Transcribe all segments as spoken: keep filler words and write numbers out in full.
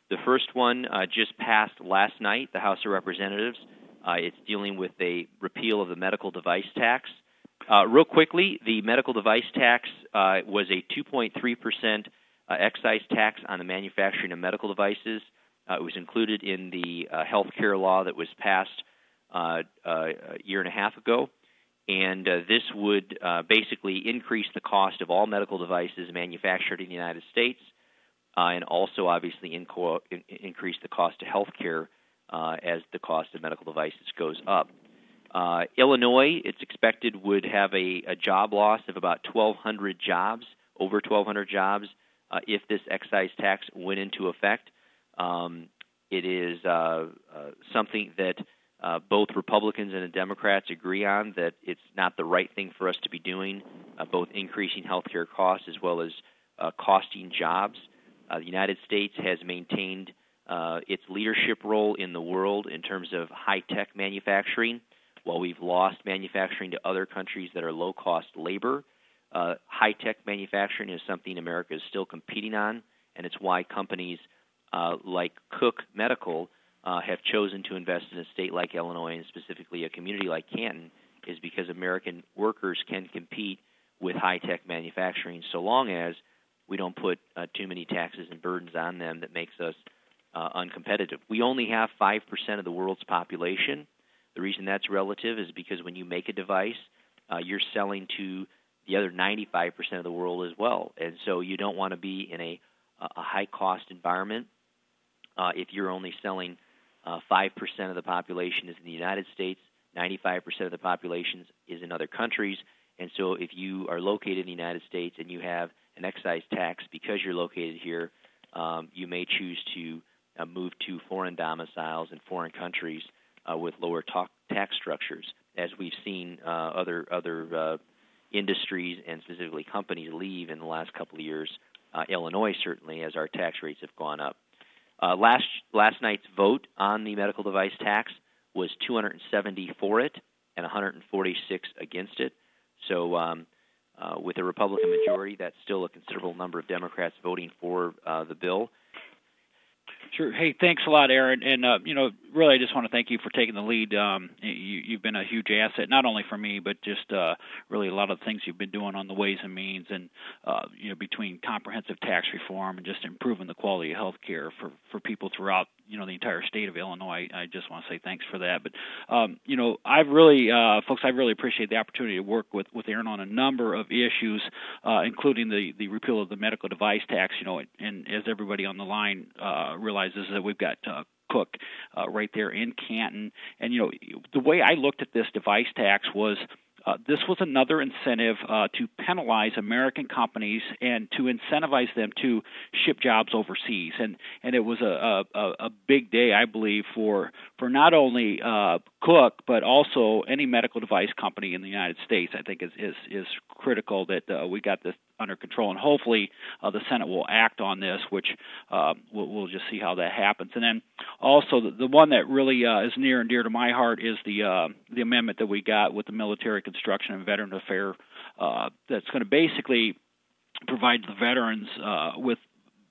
The first one uh, just passed last night, the House of Representatives. Uh, it's dealing with a repeal of the medical device tax. Uh, real quickly, the medical device tax uh, was a two point three percent uh, excise tax on the manufacturing of medical devices. Uh, it was included in the uh, health care law that was passed uh, uh, a year and a half ago. And uh, this would uh, basically increase the cost of all medical devices manufactured in the United States, uh, and also obviously inco- in- increase the cost of health care uh, as the cost of medical devices goes up. Uh, Illinois, it's expected, would have a, a job loss of about twelve hundred jobs, over twelve hundred jobs, uh, if this excise tax went into effect. Um, it is uh, uh, something that uh, both Republicans and the Democrats agree on, that it's not the right thing for us to be doing, uh, both increasing health care costs as well as uh, costing jobs. Uh, the United States has maintained uh, its leadership role in the world in terms of high-tech manufacturing. While we've lost manufacturing to other countries that are low-cost labor, uh, high-tech manufacturing is something America is still competing on, and it's why companies uh, like Cook Medical uh, have chosen to invest in a state like Illinois, and specifically a community like Canton, is because American workers can compete with high-tech manufacturing so long as we don't put uh, too many taxes and burdens on them that makes us uh, uncompetitive. We only have five percent of the world's population. The reason that's relative is because when you make a device, uh, you're selling to the other ninety-five percent of the world as well. And so you don't want to be in a, a high-cost environment uh, if you're only selling uh, five percent of the population is in the United States, ninety-five percent of the population is in other countries. And so if you are located in the United States and you have an excise tax because you're located here, um, you may choose to uh, move to foreign domiciles in foreign countries Uh, with lower ta- tax structures, as we've seen uh, other other uh, industries and specifically companies leave in the last couple of years. Uh, Illinois certainly, as our tax rates have gone up. Uh, last last night's vote on the medical device tax was two hundred seventy for it and one hundred forty-six against it. So um, uh, with a Republican majority, that's still a considerable number of Democrats voting for uh, the bill. Sure. Hey, thanks a lot, Aaron. And, uh, you know, really, I just want to thank you for taking the lead. Um, you, you've been a huge asset, not only for me, but just uh, really a lot of the things you've been doing on the Ways and Means and, uh, you know, between comprehensive tax reform and just improving the quality of health care for, for people throughout, you know, the entire state of Illinois. I just want to say thanks for that. But, um, you know, I've really, uh, folks, I really appreciate the opportunity to work with, with Aaron on a number of issues, uh, including the, the repeal of the medical device tax, you know, and as everybody on the line uh, realizes that we've got uh, Cook uh, right there in Canton. And, you know, the way I looked at this device tax was Uh, this was another incentive uh, to penalize American companies and to incentivize them to ship jobs overseas. And and it was a, a, a big day, I believe, for for not only uh, Cook, but also any medical device company in the United States. I think is is, is critical that uh, we got this under control, and hopefully uh, the Senate will act on this, which uh, we'll, we'll just see how that happens. And then also the, the one that really uh, is near and dear to my heart is the uh, the amendment that we got with the Military Construction and Veteran Affairs uh, that's going to basically provide the veterans uh, with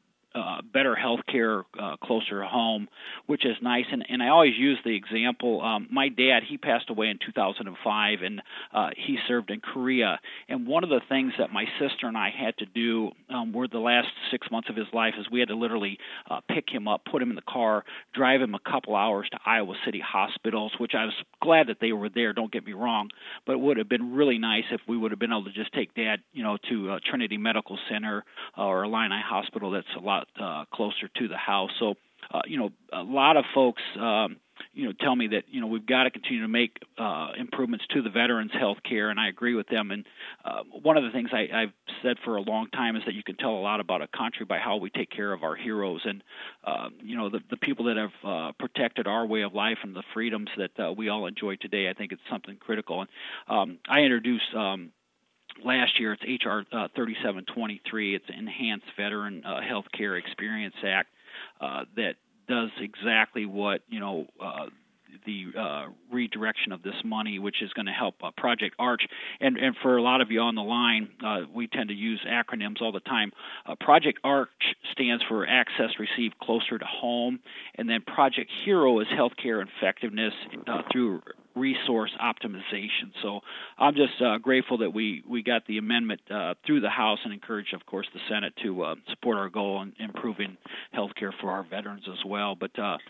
Uh, better health care uh, closer to home, which is nice. And, and I always use the example, um, my dad, he passed away in two thousand five, and uh, he served in Korea. And one of the things that my sister and I had to do um, were the last six months of his life is we had to literally uh, pick him up, put him in the car, drive him a couple hours to Iowa City hospitals, which I was glad that they were there, don't get me wrong, but it would have been really nice if we would have been able to just take Dad, you know, to uh, Trinity Medical Center uh, or Illini Hospital that's a lot Uh, closer to the house. So, uh, you know, a lot of folks, um, you know, tell me that, you know, we've got to continue to make uh, improvements to the veterans' health care, and I agree with them. And uh, one of the things I, I've said for a long time is that you can tell a lot about a country by how we take care of our heroes. And, uh, you know, the, the people that have uh, protected our way of life and the freedoms that uh, we all enjoy today, I think it's something critical. And um, I introduced um, last year, it's H R uh, thirty-seven twenty-three. It's Enhanced Veteran uh, Health Care Experience Act uh, that does exactly what, you know, uh, the uh, redirection of this money, which is going to help uh, Project Arch. And, and for a lot of you on the line, uh, we tend to use acronyms all the time. Uh, Project Arch stands for Access Received Closer to Home, and then Project Hero is healthcare effectiveness uh, through resource optimization. So I'm just uh, grateful that we, we got the amendment uh, through the House and encourage, of course, the Senate to uh, support our goal in improving health care for our veterans as well. But uh,